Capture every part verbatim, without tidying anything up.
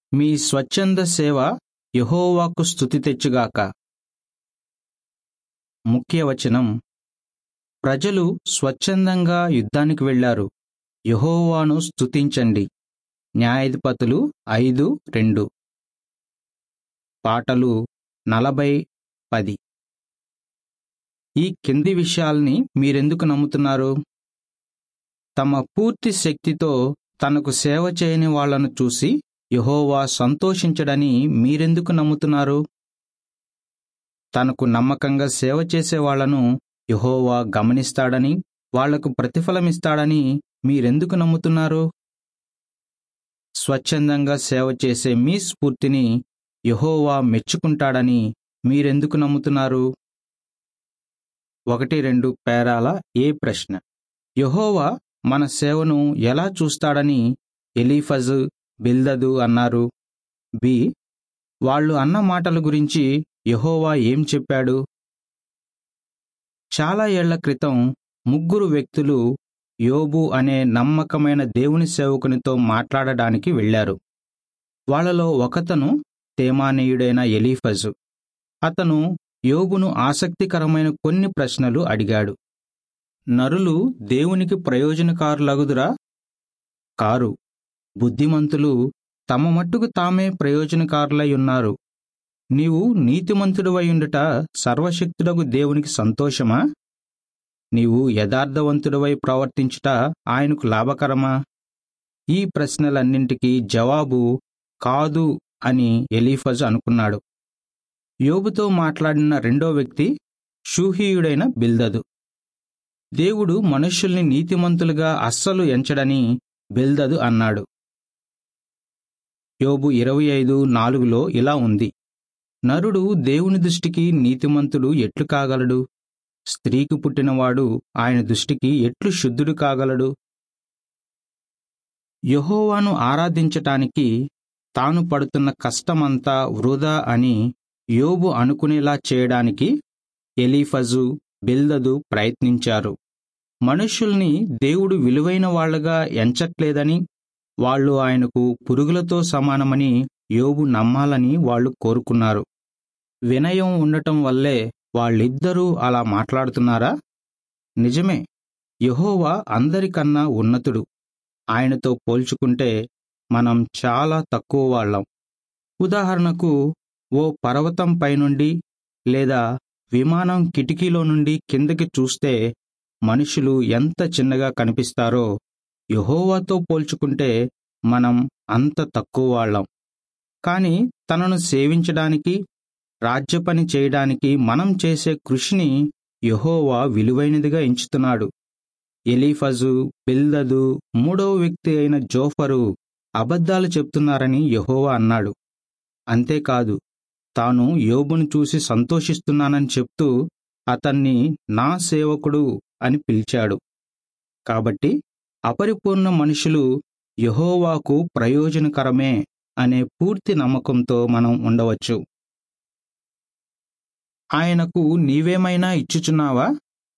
మీ స్వచ్ఛంద సేవ యెహోవాకు స్తుతి తెచ్చుగాక. ముఖ్య వచనం: ప్రజలు స్వచ్ఛందంగా యుద్ధానికి వెళ్లారు, యెహోవాను స్తుతించండి. న్యాయాధిపతులు ఐదు రెండు. పాటలు నలభై పది. ఈ కింది విషయాల్ని మీరెందుకు నమ్ముతున్నారు? తమ పూర్తి శక్తితో తనకు సేవ చేయని వాళ్లను చూసి యెహోవా సంతోషించడని మీరెందుకు నమ్ముతున్నారు? తనకు నమ్మకంగా సేవ చేసే వాళ్లను యెహోవా గమనిస్తాడని, వాళ్లకు ప్రతిఫలమిస్తాడని మీరెందుకు నమ్ముతున్నారు? స్వచ్ఛందంగా సేవ చేసే మీ స్ఫూర్తిని యెహోవా మెచ్చుకుంటాడని మీరెందుకు నమ్ముతున్నారు? ఒకటి రెండు పేరాల ఏ ప్రశ్న: యెహోవా మన సేవను ఎలా చూస్తాడని ఎలీఫజు, బిల్దదు అన్నారు? బి. వాళ్ళు అన్న మాటల గురించి యెహోవా ఏం చెప్పాడు? చాలా ఏళ్ల క్రితం ముగ్గురు వ్యక్తులు యోబు అనే నమ్మకమైన దేవుని సేవకునితో మాట్లాడడానికి వెళ్లారు. వాళ్లలో ఒకతను తేమానీయుడైన ఎలీఫజు. అతను యోబును ఆసక్తికరమైన కొన్ని ప్రశ్నలు అడిగాడు. నరులు దేవునికి ప్రయోజనకారులగుదురా? కారు. బుద్ధిమంతులు తమ మట్టుకు తామే ప్రయోజనకారులై ఉన్నారు. నీవు నీతిమంతుడివైయుండుట సర్వశక్తుడగు దేవునికి సంతోషమా? నీవు యథార్థవంతుడివై ప్రవర్తించుట ఆయనకు లాభకరమా? ఈ ప్రశ్నలన్నింటికీ జవాబు కాదు అని ఎలీఫజు అనుకున్నాడు. యోబుతో మాట్లాడిన రెండో వ్యక్తి షూహీయుడైన బిల్దదు. దేవుడు మనుష్యుల్ని నీతిమంతులుగా అస్సలు ఎంచడని బిల్దదు అన్నాడు. యోబు ఇరవై ఐదు నాలుగులో ఇలా ఉంది: నరుడు దేవుని దృష్టికి నీతిమంతుడు ఎట్లు కాగలడు? స్త్రీకి పుట్టినవాడు ఆయన దృష్టికి ఎట్లు శుద్ధుడు కాగలడు? యెహోవాను ఆరాధించటానికి తాను పడుతున్న కష్టమంతా వృధా అని యోబు అనుకునేలా చేయడానికి ఎలీఫజు, బిల్దదు ప్రయత్నించారు. మనుష్యుల్ని దేవుడు విలువైన వాళ్లుగా ఎంచట్లేదని, వాళ్లు ఆయనకు పురుగులతో సమానమని యోబు నమ్మాలని వాళ్లు కోరుకున్నారు. వినయం ఉండటం వల్లే వాళ్ళిద్దరూ అలా మాట్లాడుతున్నారా? నిజమే, యెహోవా అందరికన్నా ఉన్నతుడు. ఆయనతో పోల్చుకుంటే మనం చాలా తక్కువ వాళ్ళం. ఉదాహరణకు, ఓ పర్వతం పైనుండి లేదా విమానం కిటికీలో నుండి కిందకి చూస్తే మనుషులు ఎంత చిన్నగా కనిపిస్తారో, యెహోవాతో పోల్చుకుంటే మనం అంత తక్కువ వాళ్ళం. కాని తనను సేవించడానికి, రాజ్యపని చేయడానికి మనం చేసే కృషిని యెహోవా విలువైనదిగా ఎంచుతున్నాడు. ఎలీఫజు, బిల్దదు, మూడవ వ్యక్తి అయిన జోఫరు అబద్ధాలు చెప్తున్నారని యెహోవా అన్నాడు. అంతేకాదు, తాను యోబును చూసి సంతోషిస్తున్నానని చెప్తూ అతన్ని నా సేవకుడు అని పిలిచాడు. కాబట్టి అపరిపూర్ణ మనుషులు యెహోవాకు ప్రయోజనకరమే అనే పూర్తి నమ్మకంతో మనం ఉండవచ్చు. ఆయనకు నీవేమైనా ఇచ్చుచున్నావా?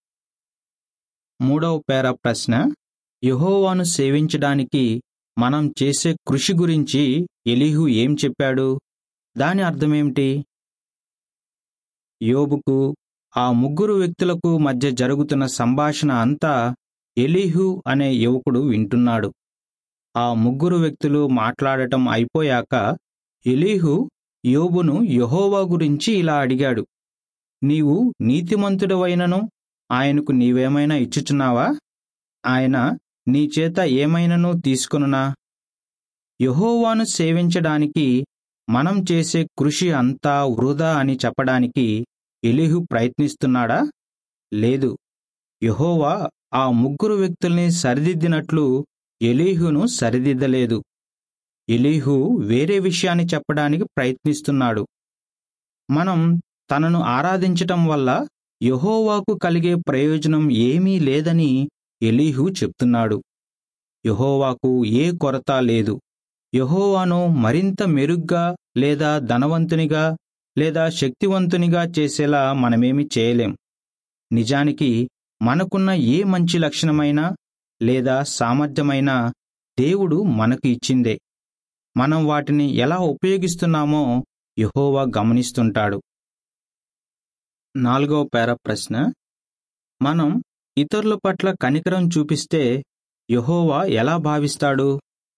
మూడవ పేర ప్రశ్న: యెహోవాను సేవించడానికి మనం చేసే కృషి గురించి ఎలీహు ఏం చెప్పాడు? దాని అర్థమేమిటి? యోబుకు, ఆ ముగ్గురు వ్యక్తులకు మధ్య జరుగుతున్న సంభాషణ అంతా ఎలీహు అనే యువకుడు వింటున్నాడు. ఆ ముగ్గురు వ్యక్తులు మాట్లాడటం అయిపోయాక ఎలీహు యోబును యెహోవా గురించి ఇలా అడిగాడు: నీవు నీతిమంతుడవైనను ఆయనకు నీవేమైనా ఇచ్చుచున్నావా? ఆయన నీ చేత ఏమైనను తీసుకొనునా? యెహోవాను సేవించడానికి మనం చేసే కృషి అంతా వృధా అని చెప్పడానికి ఎలీహు ప్రయత్నిస్తున్నాడా? లేదు. యెహోవా ఆ ముగ్గురు వ్యక్తుల్ని సరిదిద్దినట్లు ఎలీహును సరిదిద్దలేదు. ఎలీహు వేరే విషయాన్ని చెప్పడానికి ప్రయత్నిస్తున్నాడు. మనం తనను ఆరాధించటం వల్ల యెహోవాకు కలిగే ప్రయోజనం ఏమీ లేదని ఎలీహు చెప్తున్నాడు. యెహోవాకు ఏ కొరత లేదు. యెహోవాను మరింత మెరుగ్గా లేదా ధనవంతునిగా లేదా శక్తివంతునిగా చేసేలా మనమేమి చేయలేం. నిజానికి మనకున్న ఏ మంచి లక్షణమైనా లేదా సామర్థ్యమైనా దేవుడు మనకు ఇచ్చిందే. మనం వాటిని ఎలా ఉపయోగిస్తున్నామో యెహోవా గమనిస్తుంటాడు. నాలుగవ పేర ప్రశ్న: మనం ఇతరుల పట్ల కనికరం చూపిస్తే యెహోవా ఎలా భావిస్తాడు?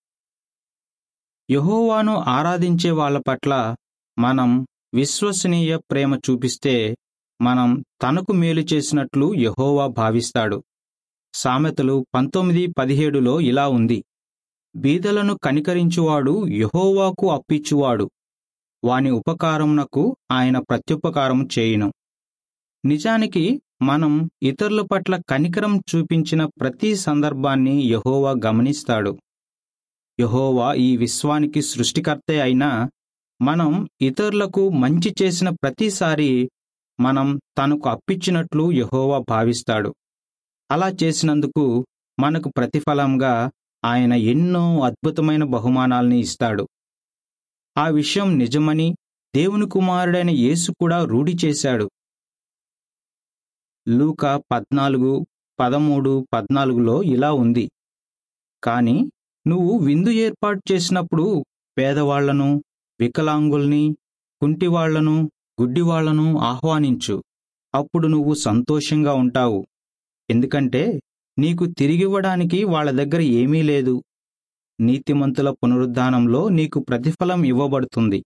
యెహోవాను ఆరాధించే వాళ్ళ పట్ల మనం విశ్వసనీయ ప్రేమ చూపిస్తే మనం తనకు మేలు చేసినట్లు యెహోవా భావిస్తాడు. సామెతలు పంతొమ్మిది పదిహేడులో ఇలా ఉంది: బీదలను కనికరించువాడు యెహోవాకు అప్పిచ్చువాడు, వాని ఉపకారమునకు ఆయన ప్రత్యుపకారము చేయును. నిజానికి మనం ఇతరుల పట్ల కనికరం చూపించిన ప్రతి సందర్భాన్ని యెహోవా గమనిస్తాడు. యెహోవా ఈ విశ్వానికి సృష్టికర్తే అయినా మనం ఇతరులకు మంచి చేసిన ప్రతిసారి మనం తనకు అప్పిచ్చినట్లు యెహోవా భావిస్తాడు. అలా చేసినందుకు మనకు ప్రతిఫలంగా ఆయన ఎన్నో అద్భుతమైన బహుమానాల్ని ఇస్తాడు. ఆ విషయం నిజమని దేవుని కుమారుడైన యేసు కూడా రూఢి చేశాడు. లూకా పద్నాలుగు పదమూడు పద్నాలుగులో ఇలా ఉంది: కాని నువ్వు విందు ఏర్పాటు చేసినప్పుడు పేదవాళ్లను, వికలాంగుల్ని, కుంటివాళ్లను, గుడ్డివాళ్లను ఆహ్వానించు. అప్పుడు నువ్వు సంతోషంగా ఉంటావు, ఎందుకంటే నీకు తిరిగివ్వడానికి వాళ్ళ దగ్గర ఏమీ లేదు. నీతిమంతుల పునరుద్ధానంలో నీకు ప్రతిఫలం ఇవ్వబడుతుంది.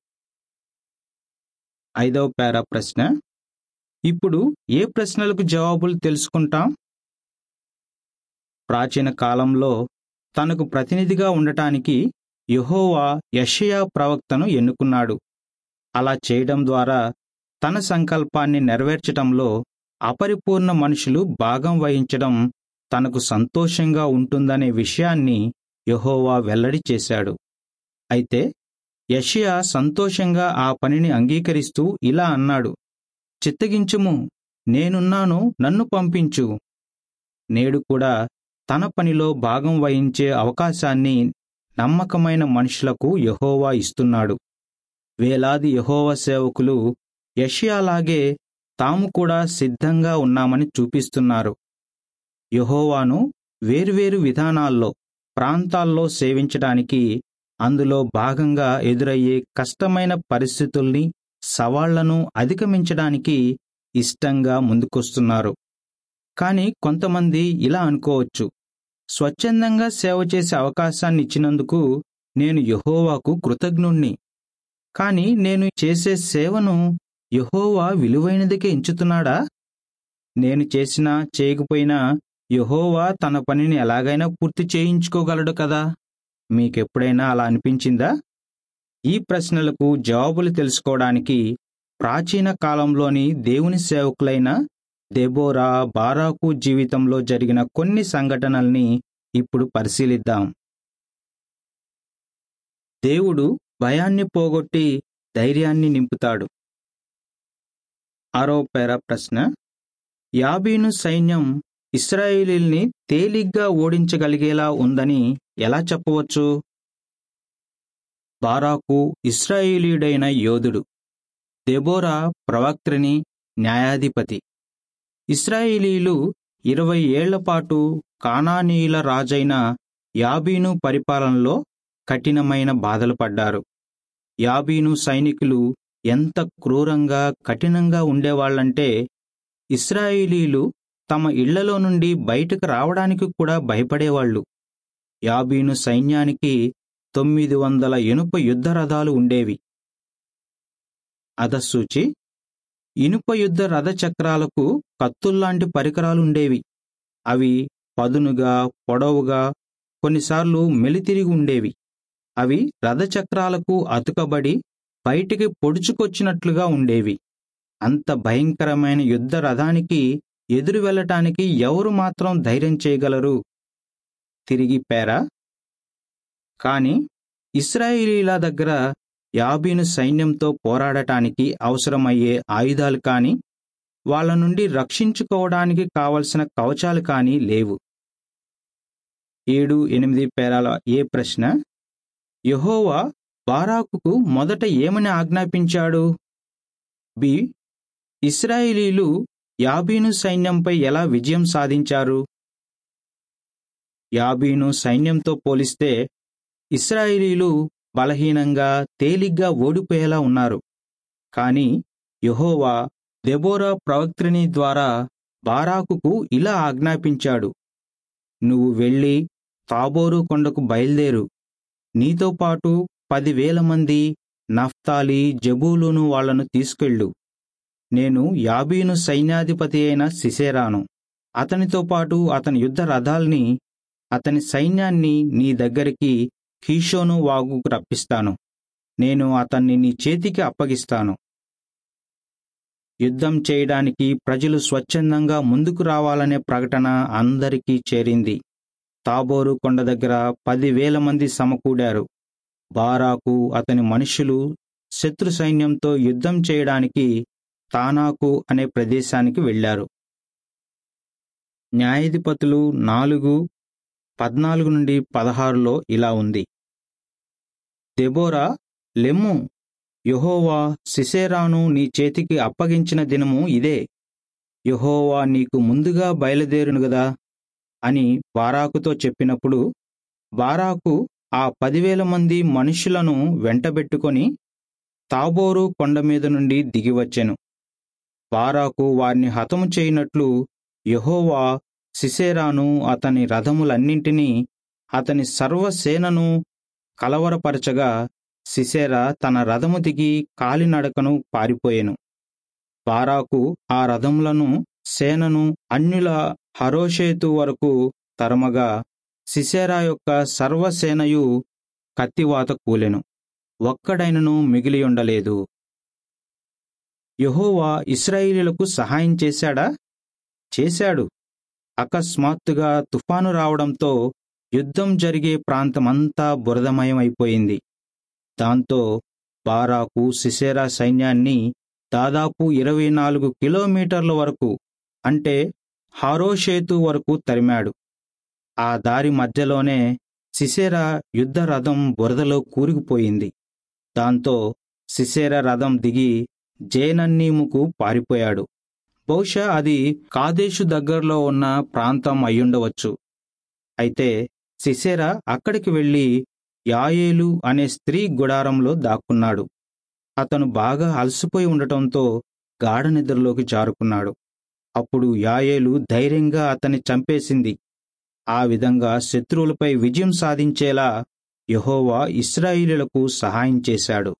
ఐదవ పేరా ప్రశ్న: ఇప్పుడు ఏ ప్రశ్నలకు జవాబులు తెలుసుకుంటాం? ప్రాచీన కాలంలో తనకు ప్రతినిధిగా ఉండటానికి యెహోవా యెషయా ప్రవక్తను ఎన్నుకున్నాడు. అలా చేయడం ద్వారా తన సంకల్పాన్ని నెరవేర్చటంలో అపరిపూర్ణ మనుషులు భాగం వహించడం తనకు సంతోషంగా ఉంటుందనే విషయాన్ని యెహోవా వెల్లడి చేశాడు. అయితే యెషయా సంతోషంగా ఆ పనిని అంగీకరిస్తూ ఇలా అన్నాడు: చిత్తగించుము, నేనున్నాను, నన్ను పంపించు. నేడు కూడా తన పనిలో భాగం వహించే అవకాశాన్ని నమ్మకమైన మనుషులకు యెహోవా ఇస్తున్నాడు. వేలాది యెహోవా సేవకులు యెషయాలాగే తాము కూడా సిద్ధంగా ఉన్నామని చూపిస్తున్నారు. యెహోవాను వేర్వేరు విధానాల్లో, ప్రాంతాల్లో సేవించడానికి, అందులో భాగంగా ఎదురయ్యే కష్టమైన పరిస్థితుల్ని, సవాళ్లను అధిగమించడానికి ఇష్టంగా ముందుకొస్తున్నారు. కానీ కొంతమంది ఇలా అనుకోవచ్చు: స్వచ్ఛందంగా సేవ చేసే అవకాశాన్ని ఇచ్చినందుకు నేను యెహోవాకు కృతజ్ఞుణ్ణి. కానీ నేను చేసే సేవను యెహోవా విలువైనదిగా ఎంచుతున్నాడా? నేను చేసినా చేయకపోయినా యెహోవా తన పనిని ఎలాగైనా పూర్తి చేయించుకోగలడు కదా. మీకెప్పుడైనా అలా అనిపించిందా? ఈ ప్రశ్నలకు జవాబులు తెలుసుకోవడానికి ప్రాచీన కాలంలోని దేవుని సేవకులైన దెబోరా, బారాకు జీవితంలో జరిగిన కొన్ని సంఘటనల్ని ఇప్పుడు పరిశీలిద్దాం. దేవుడు భయాన్ని పోగొట్టి ధైర్యాన్ని నింపుతాడు. ఆరో పేర ప్రశ్న: యాబీను సైన్యం ఇశ్రాయేలీల్ని తేలిగ్గా ఓడించగలిగేలా ఉందని ఎలా చెప్పవచ్చు? బారాకు ఇశ్రాయేలీయుడైన యోధుడు, దెబోరా ప్రవక్త్రిని, న్యాయాధిపతి. ఇశ్రాయేలీలు ఇరవై ఏళ్లపాటు కానానీయుల రాజైన యాబీను పరిపాలనలో కఠినమైన బాధలు పడ్డారు. యాబీను సైనికులు ఎంత క్రూరంగా, కఠినంగా ఉండేవాళ్లంటే ఇశ్రాయేలీలు తమ ఇళ్లలో నుండి బయటకు రావడానికి కూడా భయపడేవాళ్లు. యాబీను సైన్యానికి తొమ్మిది వందల ఇనుప యుద్ధ రథాలు ఉండేవి. అధసూచి: ఇనుప యుద్ధ రథ చక్రాలకు కత్తుల్లాంటి పరికరాలుండేవి. అవి పదునుగా, పొడవుగా, కొన్నిసార్లు మెలితిరిగి ఉండేవి. అవి రథచక్రాలకు అతుకబడి బయటికి పొడుచుకొచ్చినట్లుగా ఉండేవి. అంత భయంకరమైన యుద్ధ రథానికి ఎదురు వెళ్ళటానికి ఎవరు మాత్రం ధైర్యం చేయగలరు? తిరిగి పేరా. కాని ఇశ్రాయేలీల దగ్గర యాబీను సైన్యంతో పోరాడటానికి అవసరమయ్యే ఆయుధాలు కాని, వాళ్ల నుండి రక్షించుకోవడానికి కావలసిన కవచాలు కాని లేవు. ఏడు ఎనిమిది పేరాల ఏ ప్రశ్న: యెహోవా బారాకుకు మొదట ఏమని ఆజ్ఞాపించాడు? బి. ఇశ్రాయేలీలు యాబీను సైన్యంపై ఎలా విజయం సాధించారు? యాబీను సైన్యంతో పోలిస్తే ఇశ్రాయేలీలు బలహీనంగా తేలిగ్గా ఓడిపోయేలా ఉన్నారు. కాని యెహోవా దెబోరా ప్రవక్త్రిని ద్వారా బారాకుకు ఇలా ఆజ్ఞాపించాడు, నువ్వు వెళ్ళి తాబోరు కొండకు బయల్దేరు. నీతో పాటు పదివేల మంది నఫ్తాలి జెబూలూను వాళ్లను తీసుకెళ్ళు. నేను యాబీను సైన్యాధిపతి అయిన సిసెరాను, అతనితో పాటు అతని యుద్ధ రథాల్ని, అతని సైన్యాన్ని నీ దగ్గరికి కీషోను వాగుకు రప్పిస్తాను. నేను అతన్ని నీ చేతికి అప్పగిస్తాను. యుద్ధం చేయడానికి ప్రజలు స్వచ్ఛందంగా ముందుకు రావాలనే ప్రకటన అందరికీ చేరింది. తాబోరు కొండ దగ్గర పదివేల మంది సమకూడారు. బారాకు అతని మనుషులు శత్రు సైన్యంతో యుద్ధం చేయడానికి తానాకు అనే ప్రదేశానికి వెళ్లారు. న్యాయాధిపతులు నాలుగు పద్నాలుగు నుండి పదహారులో ఇలా ఉంది. దెబోరా, లెమ్ము, యెహోవా సిసెరాను నీ చేతికి అప్పగించిన దినము ఇదే. యెహోవా నీకు ముందుగా బయలుదేరును గదా అని బారాకుతో చెప్పినప్పుడు, బారాకు ఆ పదివేల మంది మనుషులను వెంటబెట్టుకొని తాబోరు కొండమీద నుండి దిగివచ్చెను. బారాకు వారిని హతము చేయనట్లు యెహోవా సిసెరాను, అతని రథములన్నింటినీ, అతని సర్వసేనను కలవరపరచగా సిసెరా తన రథము దిగి కాలినడకను పారిపోయెను. బారాకు ఆ రథములను సేనను అన్యుల హరోషేతు వరకు తరమగా సిసెరా యొక్క సర్వసేనయు కత్తివాత కూలెను. ఒక్కడైనను మిగిలియుండలేదు. యెహోవా ఇశ్రాయేలీయులకు సహాయం చేశాడా? చేశాడు. అకస్మాత్తుగా తుఫాను రావడంతో యుద్ధం జరిగే ప్రాంతమంతా బురదమయమైపోయింది. దాంతో బారాకు సిసెరా సైన్యాన్ని దాదాపు ఇరవై నాలుగు కిలోమీటర్ల వరకు, అంటే హారోషేతు వరకు తరిమాడు. ఆ దారి మధ్యలోనే సిసెరా యుద్ధ రథం బురదలో కూరుకుపోయింది. దాంతో సిసెరా రథం దిగి జేనన్నీముకు పారిపోయాడు. బహుశా అది కాదేషు దగ్గరలో ఉన్న ప్రాంతం అయ్యుండవచ్చు. అయితే సిసెరా అక్కడికి వెళ్లి యాయేలు అనే స్త్రీ గుడారంలో దాక్కున్నాడు. అతను బాగా అలసిపోయి ఉండటంతో గాఢ నిద్రలోకి జారుకున్నాడు. అప్పుడు యాయేలు ధైర్యంగా అతన్ని చంపేసింది. ఆ విధంగా శత్రువులపై విజయం సాధించేలా యెహోవా ఇశ్రాయేలీయులకు సహాయం చేశాడు.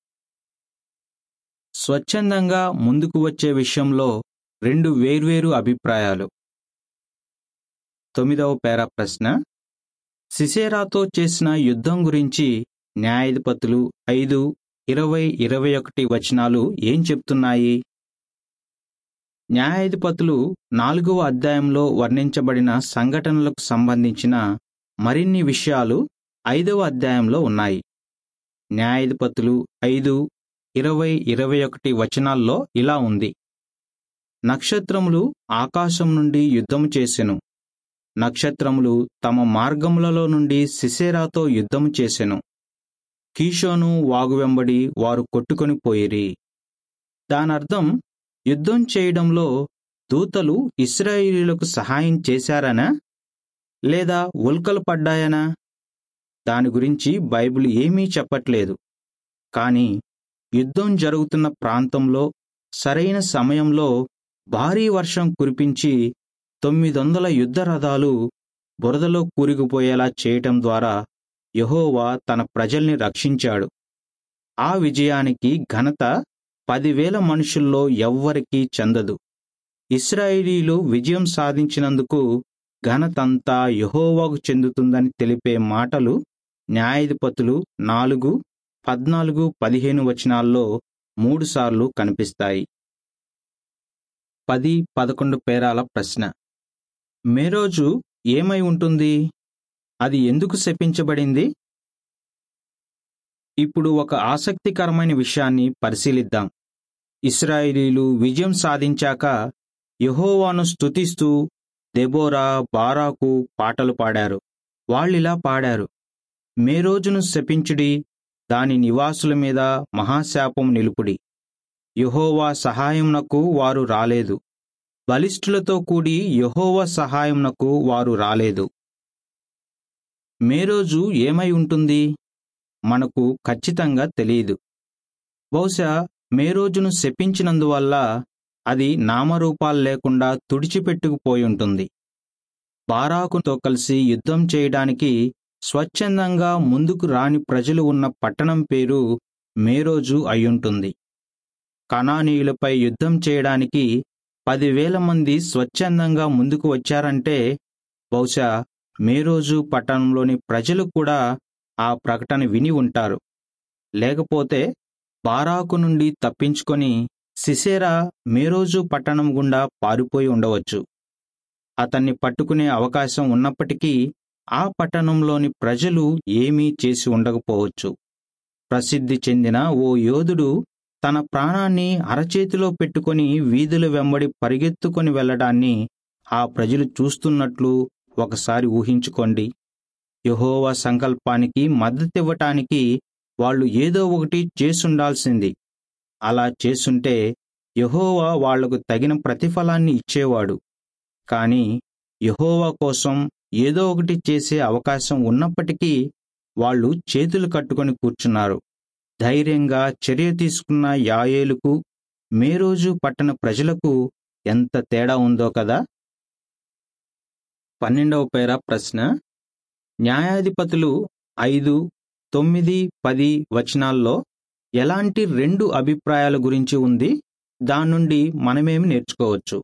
స్వచ్ఛందంగా ముందుకు వచ్చే విషయంలో రెండు వేర్వేరు అభిప్రాయాలు. తొమ్మిదవ పేరా ప్రశ్న, సిసెరాతో చేసిన యుద్ధం గురించి న్యాయాధిపతులు ఐదు ఇరవై ఇరవై ఒకటి వచనాలు ఏం చెప్తున్నాయి? న్యాయాధిపతులు నాలుగవ అధ్యాయంలో వర్ణించబడిన సంఘటనలకు సంబంధించిన మరిన్ని విషయాలు ఐదవ అధ్యాయంలో ఉన్నాయి. న్యాయాధిపతులు ఐదు ఇరవై ఇరవై ఒకటి వచనాల్లో ఇలా ఉంది. నక్షత్రములు ఆకాశం నుండి యుద్ధము చేసెను. నక్షత్రములు తమ మార్గములలో నుండి సిసెరాతో యుద్ధము చేసెను. కీషోను వాగు వెంబడి వారు కొట్టుకొని పోయిరి. దానర్థం, యుద్ధం చేయడంలో దూతలు ఇశ్రాయేలీయులకు సహాయం చేశారనా, లేదా ఉల్కలు పడ్డాయనా? దాని గురించి బైబిల్ ఏమీ చెప్పట్లేదు. కాని యుద్ధం జరుగుతున్న ప్రాంతంలో సరైన సమయంలో భారీ వర్షం కురిపించి తొమ్మిది వందల యుద్ధ రథాలు బురదలో కూరుకుపోయేలా చేయటం ద్వారా యెహోవా తన ప్రజల్ని రక్షించాడు. ఆ విజయానికి ఘనత పదివేల మనుషుల్లో ఎవ్వరికీ చెందదు. ఇశ్రాయేలీయులు విజయం సాధించినందుకు ఘనతంతా యెహోవాకు చెందుతుందని తెలిపే మాటలు న్యాయాధిపతులు నాలుగు పద్నాలుగు పదిహేను వచనాల్లో మూడుసార్లు కనిపిస్తాయి. పది పదకొండు పేరాల ప్రశ్న, మేరోజు ఏమై ఉంటుంది? అది ఎందుకు శపించబడింది? ఇప్పుడు ఒక ఆసక్తికరమైన విషయాన్ని పరిశీలిద్దాం. ఇశ్రాయేలీయులు విజయం సాధించాక యెహోవాను స్తుతిస్తూ దెబోరా, బారాకు పాటలు పాడారు. వాళ్ళిలా పాడారు: మేరోజును శపించుడి, దాని నివాసుల మీద మహాశాపం నిలుపుడి. యెహోవా సహాయంనకు వారు రాలేదు. బలిష్ఠులతో కూడి యెహోవా సహాయంనకు వారు రాలేదు. మేరోజు ఏమై ఉంటుంది? మనకు ఖచ్చితంగా తెలియదు. బహుశా మేరోజును శపించినందువల్ల అది నామరూపాలు లేకుండా తుడిచిపెట్టుకుపోయి ఉంటుంది. బారాకుతో కలిసి యుద్ధం చేయడానికి స్వచ్ఛందంగా ముందుకు రాని ప్రజలు ఉన్న పట్టణం పేరు మేరోజు అయ్యుంటుంది. కనానీయులపై యుద్ధం చేయడానికి పదివేల మంది స్వచ్ఛందంగా ముందుకు వచ్చారంటే బహుశా మేరోజు పట్టణంలోని ప్రజలు కూడా ఆ ప్రకటన విని ఉంటారు. లేకపోతే బారాకు నుండి తప్పించుకొని సిసెరా మేరోజు పట్టణం గుండా పారిపోయి ఉండవచ్చు. అతన్ని పట్టుకునే అవకాశం ఉన్నప్పటికీ ఆ పట్టణంలోని ప్రజలు ఏమీ చేసి ఉండకపోవచ్చు. ప్రసిద్ధి చెందిన ఓ యోధుడు తన ప్రాణాన్ని అరచేతిలో పెట్టుకొని వీధుల వెంబడి పరిగెత్తుకొని వెళ్లడాన్ని ఆ ప్రజలు చూస్తున్నట్లు ఒకసారి ఊహించుకోండి. యెహోవా సంకల్పానికి మద్దతివ్వటానికి వాళ్ళు ఏదో ఒకటి చేసుండాల్సింది. అలా చేసుంటే యెహోవా వాళ్లకు తగిన ప్రతిఫలాన్ని ఇచ్చేవాడు. కాని యెహోవా కోసం ఏదో ఒకటి చేసే అవకాశం ఉన్నప్పటికీ వాళ్ళు చేతులు కట్టుకొని కూర్చున్నారు. ధైర్యంగా చర్య తీసుకున్న యాయేలుకు మేరోజు పట్టణ ప్రజలకు ఎంత తేడా ఉందో కదా. పన్నెండవ పేరా ప్రశ్న. న్యాయాధిపతులు ఐదు తొమ్మిది పది వచనాల్లో ఎలాంటి రెండు అభిప్రాయాల గురించి ఉంది? దాని నుండి మనమేమి నేర్చుకోవచ్చు?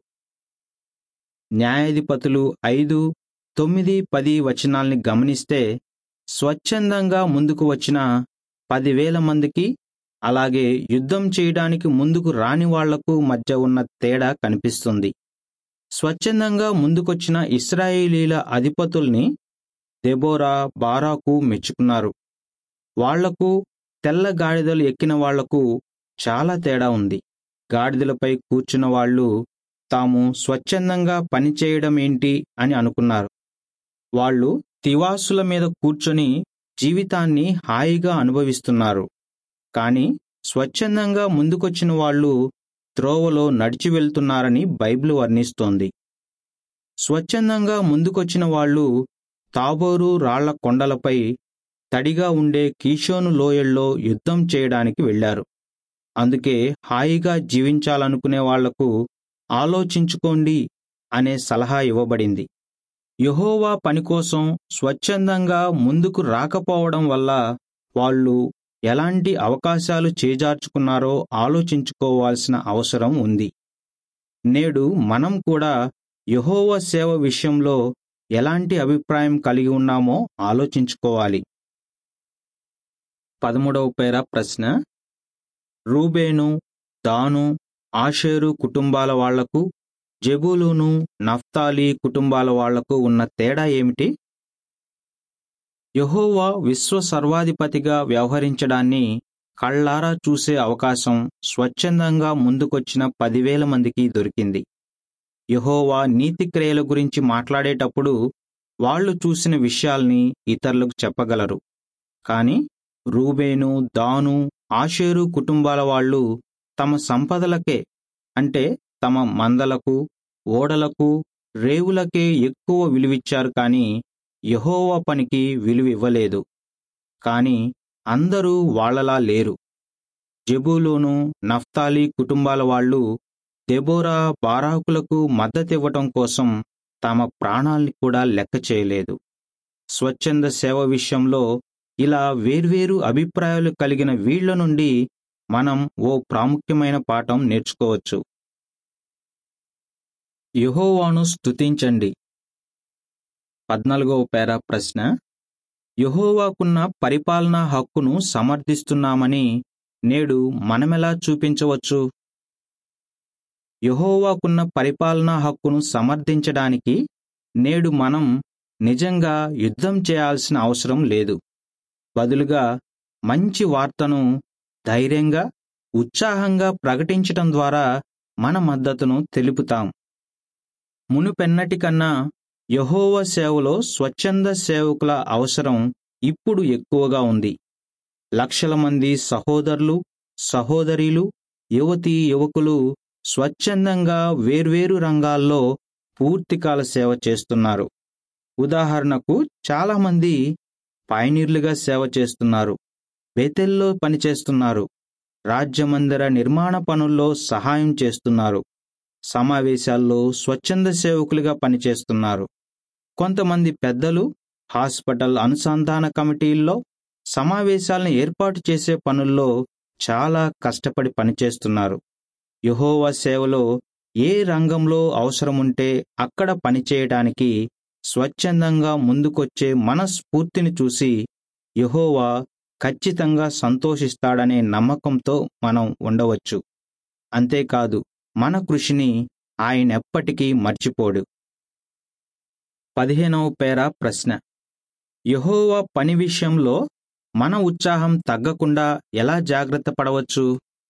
న్యాయాధిపతులు ఐదు తొమ్మిది పది వచనాల్ని గమనిస్తే స్వచ్ఛందంగా ముందుకు వచ్చిన పదివేల మందికి అలాగే యుద్ధం చేయడానికి ముందుకు రాని వాళ్లకు మధ్య ఉన్న తేడా కనిపిస్తుంది. స్వచ్ఛందంగా ముందుకొచ్చిన ఇశ్రాయేలీల అధిపతుల్ని దెబోరా, బారాకు మెచ్చుకున్నారు. వాళ్లకు తెల్ల గాడిదలు ఎక్కిన వాళ్లకు చాలా తేడా ఉంది. గాడిదలపై కూర్చున్న వాళ్ళు తాము స్వచ్ఛందంగా పనిచేయడం ఏంటి అని అనుకున్నారు. వాళ్ళు తివాసుల మీద కూర్చొని జీవితాన్ని హాయిగా అనుభవిస్తున్నారు. కాని స్వచ్ఛందంగా ముందుకొచ్చిన వాళ్ళు త్రోవలో నడిచి వెళ్తున్నారని బైబిల్ వర్ణిస్తోంది. స్వచ్ఛందంగా ముందుకొచ్చిన వాళ్ళు తాబోరు రాళ్ల కొండలపై తడిగా ఉండే కీషోను లోయల్లో యుద్ధం చేయడానికి వెళ్లారు. అందుకే హాయిగా జీవించాలనుకునే వాళ్లకు ఆలోచించుకోండి అనే సలహా ఇవ్వబడింది. యెహోవా పనికోసం స్వచ్ఛందంగా ముందుకు రాకపోవడం వల్ల వాళ్ళు ఎలాంటి అవకాశాలు చేజార్చుకున్నారో ఆలోచించుకోవాల్సిన అవసరం ఉంది. నేడు మనం కూడా యెహోవా సేవ విషయంలో ఎలాంటి అభిప్రాయం కలిగి ఉన్నామో ఆలోచించుకోవాలి. పదమూడవ పేరా ప్రశ్న. రూబేను, దాను, ఆషేరు కుటుంబాల వాళ్లకు, జెబూలూను, నఫ్తాలి కుటుంబాల వాళ్లకు ఉన్న తేడా ఏమిటి? యెహోవా విశ్వ సర్వాధిపతిగా వ్యవహరించడాన్ని కళ్ళారా చూసే అవకాశం స్వచ్ఛందంగా ముందుకొచ్చిన పదివేల మందికి దొరికింది. యెహోవా నీతి క్రియల గురించి మాట్లాడేటప్పుడు వాళ్లు చూసిన విషయాల్ని ఇతరులకు చెప్పగలరు. కాని రూబేను, దాను, ఆషేరు కుటుంబాల వాళ్ళు తమ సంపదలకే, అంటే తమ మందలకు, ఓడలకు, రేవులకే ఎక్కువ విలువిచ్చారు. కాని యెహోవా పనికి విలువ ఇవ్వలేదు. కాని అందరూ వాళ్లలా లేరు. జెబూలూను, నఫ్తాలి కుటుంబాల వాళ్ళు దెబోరా, బారాకులకు మద్దతివ్వటం కోసం తమ ప్రాణాల్ని కూడా లెక్క చేయలేదు. స్వచ్ఛంద సేవ విషయంలో ఇలా వేర్వేరు అభిప్రాయాలు కలిగిన వీళ్ల నుండి మనం ఓ ప్రాముఖ్యమైన పాఠం నేర్చుకోవచ్చు. యెహోవాను స్తుతించండి. పద్నాలుగవ పేరా ప్రశ్న. యెహోవాకున్న పరిపాలనా హక్కును సమర్థిస్తున్నామని నేడు మనమెలా చూపించవచ్చు? యెహోవాకున్న పరిపాలనా హక్కును సమర్థించడానికి నేడు మనం నిజంగా యుద్ధం చేయాల్సిన అవసరం లేదు. బదులుగా మంచి వార్తను ధైర్యంగా, ఉత్సాహంగా ప్రకటించటం ద్వారా మన మద్దతును తెలుపుతాం. మునుపెన్నటికన్నా యెహోవా సేవలో స్వచ్ఛంద సేవకుల అవసరం ఇప్పుడు ఎక్కువగా ఉంది. లక్షల మంది సహోదరులు, సహోదరీలు, యువతీ యువకులు స్వచ్ఛందంగా వేర్వేరు రంగాల్లో పూర్తికాల సేవ చేస్తున్నారు. ఉదాహరణకు చాలామంది పైనీర్లుగా సేవ చేస్తున్నారు. బేతెల్లో పనిచేస్తున్నారు. రాజ్యమందిర నిర్మాణ పనుల్లో సహాయం చేస్తున్నారు. సమావేశాల్లో స్వచ్ఛంద సేవకులుగా పనిచేస్తున్నారు. కొంతమంది పెద్దలు హాస్పిటల్ అనుసంధాన కమిటీల్లో సమావేశాలను ఏర్పాటు చేసే పనుల్లో చాలా కష్టపడి పనిచేస్తున్నారు. యెహోవా సేవలో ఏ రంగంలో అవసరముంటే అక్కడ పనిచేయడానికి స్వచ్ఛందంగా ముందుకొచ్చే మనస్ఫూర్తిని చూసి యెహోవా ఖచ్చితంగా సంతోషిస్తాడనే నమ్మకంతో మనం ఉండవచ్చు. అంతేకాదు, మన కృషిని ఆయనెప్పటికీ మర్చిపోడు. పదిహేనవ పేరా ప్రశ్న: యెహోవా పని విషయంలో మన ఉత్సాహం తగ్గకుండా ఎలా జాగ్రత్త పడవచ్చు?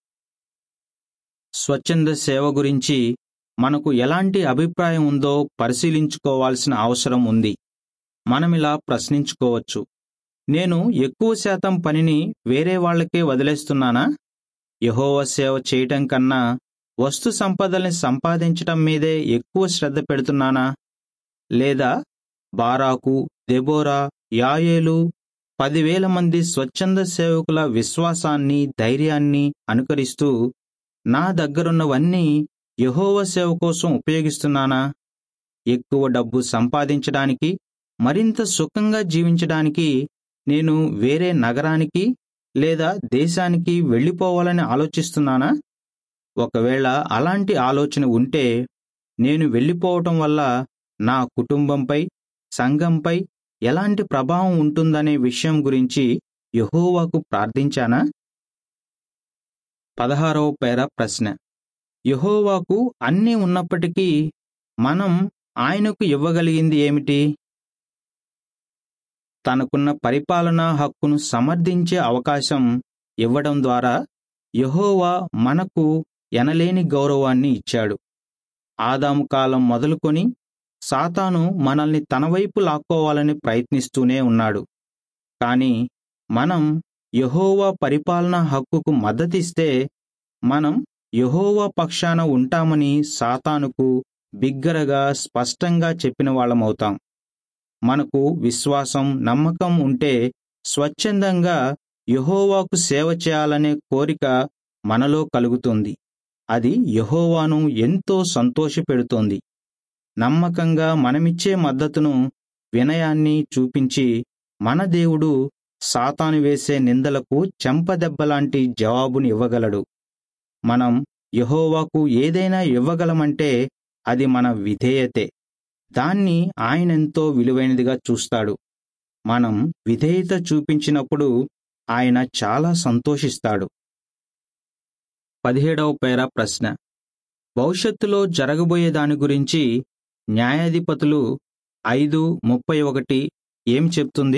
స్వచ్ఛంద సేవ గురించి మనకు ఎలాంటి అభిప్రాయం ఉందో పరిశీలించుకోవాల్సిన అవసరం ఉంది. మనమిలా ప్రశ్నించుకోవచ్చు: నేను ఎక్కువ శాతం పనిని వేరే వాళ్లకే వదిలేస్తున్నానా? యెహోవా సేవ చేయటం కన్నా వస్తు సంపదల్ని సంపాదించటం మీదే ఎక్కువ శ్రద్ధ పెడుతున్నానా? లేదా బారాకు, దెబోరా, యాయేలు పదివేల మంది స్వచ్ఛంద సేవకుల విశ్వాసాన్ని, ధైర్యాన్ని అనుకరిస్తూ నా దగ్గరున్నవన్నీ యెహోవా సేవ కోసం ఉపయోగిస్తున్నానా? ఎక్కువ డబ్బు సంపాదించడానికి, మరింత సుఖంగా జీవించడానికి నేను వేరే నగరానికి లేదా దేశానికి వెళ్ళిపోవాలని ఆలోచిస్తున్నానా? ఒకవేళ అలాంటి ఆలోచన ఉంటే, నేను వెళ్ళిపోవటం వల్ల నా కుటుంబంపై, సంఘంపై ఎలాంటి ప్రభావం ఉంటుందనే విషయం గురించి యెహోవాకు ప్రార్థించానా? పదహారవ పేరా ప్రశ్న: యెహోవాకు అన్నీ ఉన్నప్పటికీ మనం ఆయనకు ఇవ్వగలిగింది ఏమిటి? తనకున్న పరిపాలనా హక్కును సమర్థించే అవకాశం ఇవ్వడం ద్వారా యెహోవా మనకు ఎనలేని గౌరవాన్ని ఇచ్చాడు. ఆదాము కాలం మొదలుకొని సాతాను మనల్ని తన వైపు లాక్కోవాలని ప్రయత్నిస్తూనే ఉన్నాడు. కాని మనం యెహోవా పరిపాలనా హక్కుకు మద్దతిస్తే మనం యెహోవా పక్షాన ఉంటామని సాతానుకు బిగ్గరగా స్పష్టంగా చెప్పిన వాళ్ళమవుతాం. మనకు విశ్వాసం, నమ్మకం ఉంటే స్వచ్ఛందంగా యెహోవాకు సేవ చేయాలనే కోరిక మనలో కలుగుతుంది. అది యెహోవాను ఎంతో సంతోషపెడుతోంది. నమ్మకంగా మనమిచ్చే మద్దతును, వినయాన్ని చూపించి మన దేవుడు సాతాను వేసే నిందలకు చెంపదెబ్బలాంటి జవాబుని ఇవ్వగలడు. మనం యెహోవాకు ఏదైనా ఇవ్వగలమంటే అది మన విధేయతే. దాన్ని ఆయనెంతో విలువైనదిగా చూస్తాడు. మనం విధేయత చూపించినప్పుడు ఆయన చాలా సంతోషిస్తాడు. పదిహేడవ పేరా ప్రశ్న: భవిష్యత్తులో జరగబోయే దాని గురించి న్యాయాధిపతులు ఐదు ముప్పై ఒకటి ఏం చెప్తుంది?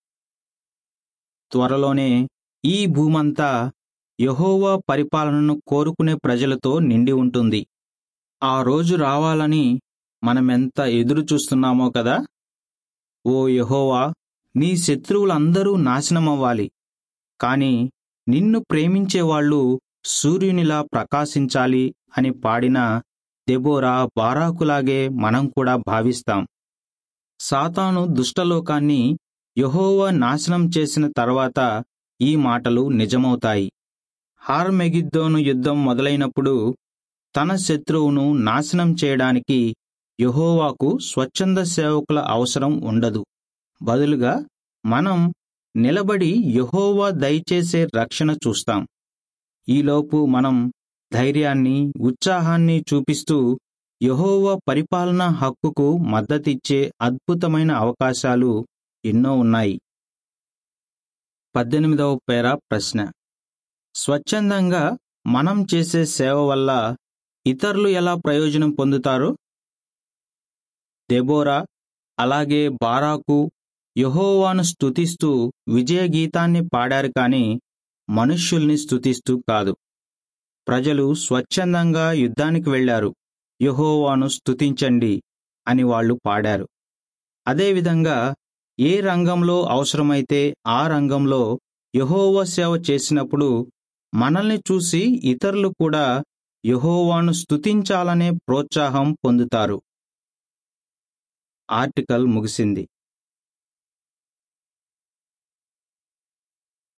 త్వరలోనే ఈ భూమంతా యెహోవా పరిపాలనను కోరుకునే ప్రజలతో నిండి ఉంటుంది. ఆ రోజు రావాలని మనమెంత ఎదురు చూస్తున్నామో కదా. ఓ యెహోవా, నీ శత్రువులందరూ నాశనమవ్వాలి, కాని నిన్ను ప్రేమించేవాళ్లు సూర్యునిలా ప్రకాశించాలి అని పాడిన దెబోరా, బారాకులాగే మనం కూడా భావిస్తాం. సాతాను దుష్టలోకాన్ని యెహోవా నాశనం చేసిన తర్వాత ఈ మాటలు నిజమవుతాయి. హార్మెగిద్దోను యుద్ధం మొదలైనప్పుడు తన శత్రువును నాశనం చేయడానికి యెహోవాకు స్వచ్ఛంద సేవకుల అవసరం ఉండదు. బదులుగా మనం నిలబడి యెహోవా దయచేసే రక్షణ చూస్తాం. ఈలోపు మనం ధైర్యాన్ని, ఉత్సాహాన్ని చూపిస్తూ యెహోవా పరిపాలనా హక్కుకు మద్దతిచ్చే అద్భుతమైన అవకాశాలు ఎన్నో ఉన్నాయి. పద్దెనిమిదవ పేరా ప్రశ్న: స్వచ్ఛందంగా మనం చేసే సేవ వల్ల ఇతరులు ఎలా ప్రయోజనం పొందుతారు? దెబోరా అలాగే బారాకు యెహోవాను స్తుతిస్తూ విజయగీతాన్ని పాడారు, కాని మనుష్యుల్ని స్తుతిస్తూ కాదు. ప్రజలు స్వచ్ఛందంగా యుద్ధానికి వెళ్లారు, యెహోవాను స్తుతించండి అని వాళ్లు పాడారు. అదేవిధంగా ఏ రంగంలో అవసరమైతే ఆ రంగంలో యెహోవా సేవ చేసినప్పుడు మనల్ని చూసి ఇతరులు కూడా యెహోవాను స్తుతించాలనే ప్రోత్సాహం పొందుతారు. ఆర్టికల్ ముగిసింది.